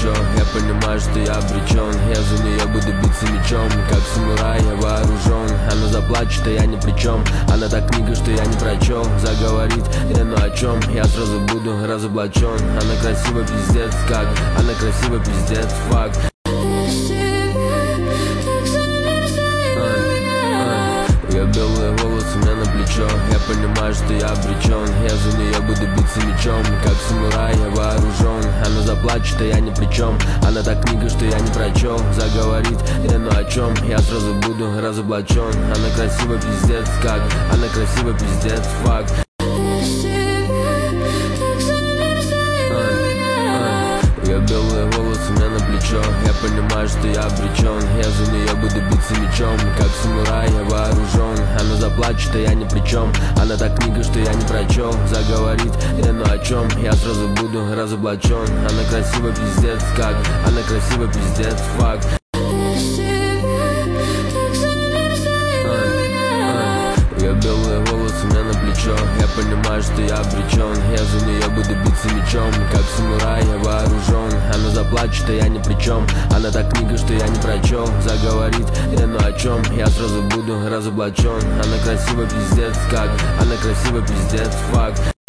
плечо. Я понимаю, что я обречен, я за нее буду биться мечом. Как самурай я вооружен, она заплачет, а я ни при чем. Она та книга, что я не прочел, заговорит, ну о чем, я сразу буду разоблачен. Она красива, пиздец, как, она красива, пиздец, факт. Ее белые волосы мне на плечо. Я понимаю, что я обречен, я за нее буду биться мечом. Как самурай я вооружен, она заплачет, а я ни при чем. Она та книга, что я не прочел, заговорит, ну о чем, я сразу буду разоблачен. Она красива, пиздец, как, она красива, пиздец, факт. Ее белые волосы мне на плечо. Я понимаю, что я обречен, я за нее буду биться мечом. Как самурай я вооружен, она заплачет, а я ни при чем. Она та книга, что я не прочел, заговорит, ну о чем, я сразу буду разоблачен. Она красива, пиздец, как, она красива, пиздец, факт. Ее белые волосы мне на плечо. Я понимаю, что я обречен, я за нее буду биться мечом. Как самурай я вооружен, она заплачет, а я ни при чем. Она та книга, что я не прочел, заговорит, ну о чем, я сразу буду разоблачен. Она красива, пиздец, как, она красива, пиздец, факт.